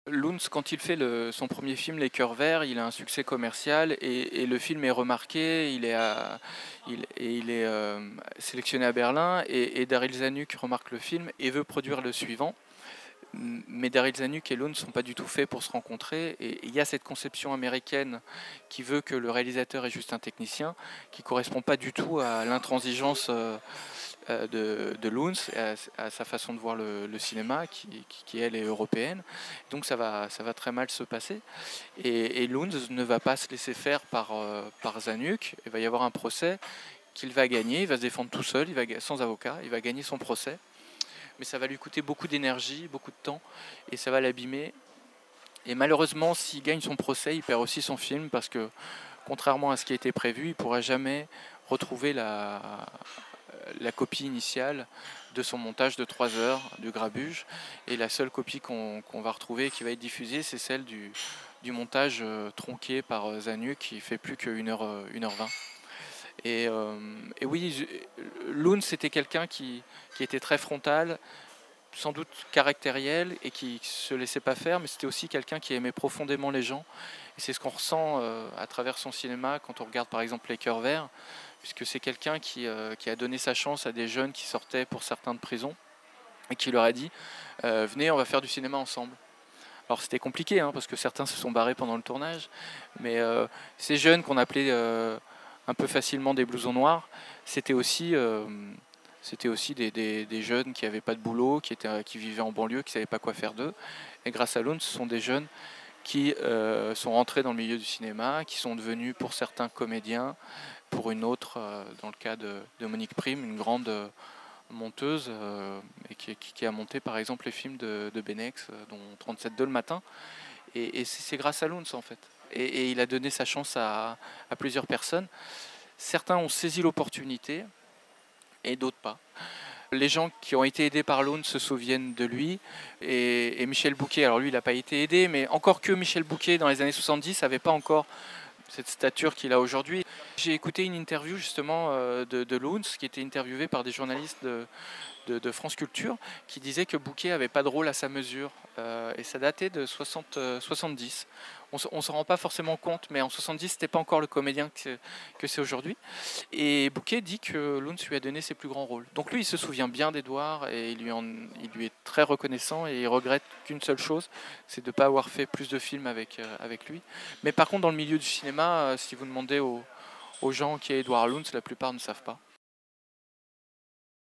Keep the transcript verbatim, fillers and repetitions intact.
Luntz, quand il fait le, son premier film, Les Cœurs Verts, il a un succès commercial et, et le film est remarqué, il est, à, il, et il est euh, sélectionné à Berlin et, et Daryl Zanuck remarque le film et veut produire le suivant. Mais Daryl Zanuck et Luntz ne sont pas du tout faits pour se rencontrer et il y a cette conception américaine qui veut que le réalisateur est juste un technicien qui ne correspond pas du tout à l'intransigeance euh, de, de Luntz, à, à sa façon de voir le, le cinéma qui, qui, qui elle est européenne. Donc ça va, ça va très mal se passer et, et Luntz ne va pas se laisser faire par, euh, par Zanuck. Il va y avoir un procès qu'il va gagner, il va se défendre tout seul, il va, sans avocat, il va gagner son procès. Mais ça va lui coûter beaucoup d'énergie, beaucoup de temps, et ça va l'abîmer. Et malheureusement, s'il gagne son procès, il perd aussi son film, parce que, contrairement à ce qui a été prévu, il ne pourra jamais retrouver la, la copie initiale de son montage de trois heures, du Grabuge. Et la seule copie qu'on, qu'on va retrouver, qui va être diffusée, c'est celle du, du montage tronqué par Zanuck, qui fait plus qu'une heure, une heure vingt. Et, euh, et oui, Luntz c'était quelqu'un qui, qui était très frontal, sans doute caractériel et qui ne se laissait pas faire, mais c'était aussi quelqu'un qui aimait profondément les gens. Et c'est ce qu'on ressent euh, à travers son cinéma quand on regarde par exemple Les Cœurs Verts, puisque c'est quelqu'un qui, euh, qui a donné sa chance à des jeunes qui sortaient pour certains de prison et qui leur a dit euh, « Venez, on va faire du cinéma ensemble ». Alors c'était compliqué, hein, parce que certains se sont barrés pendant le tournage, mais euh, ces jeunes qu'on appelait... Euh, un peu facilement des blousons noirs, c'était aussi, euh, c'était aussi des, des, des jeunes qui n'avaient pas de boulot, qui, étaient, qui vivaient en banlieue, qui ne savaient pas quoi faire d'eux. Et grâce à Luntz, ce sont des jeunes qui euh, sont rentrés dans le milieu du cinéma, qui sont devenus pour certains comédiens, pour une autre, euh, dans le cas de, de Monique Prime, une grande euh, monteuse, euh, et qui, qui, qui a monté par exemple les films de, de Benex, euh, dont trente-sept deux le matin. Et, et c'est, c'est grâce à Luntz en fait. Et, et il a donné sa chance à, à plusieurs personnes. Certains ont saisi l'opportunité et d'autres pas. Les gens qui ont été aidés par Luntz se souviennent de lui. Et, et Michel Bouquet, alors lui il n'a pas été aidé, mais encore que Michel Bouquet dans les années soixante-dix n'avait pas encore cette stature qu'il a aujourd'hui. J'ai écouté une interview justement de, de Luntz qui était interviewé par des journalistes de, de, de France Culture qui disaient que Bouquet n'avait pas de rôle à sa mesure. Euh, et ça datait de soixante, soixante-dix. On ne s'en rend pas forcément compte, mais en soixante-dix, ce n'était pas encore le comédien que, que c'est aujourd'hui. Et Bouquet dit que Luntz lui a donné ses plus grands rôles. Donc lui, il se souvient bien d'Édouard et il lui, en, il lui est très reconnaissant et il regrette qu'une seule chose, c'est de ne pas avoir fait plus de films avec, euh, avec lui. Mais par contre, dans le milieu du cinéma, euh, si vous demandez aux, aux gens qui est Édouard Luntz, la plupart ne savent pas.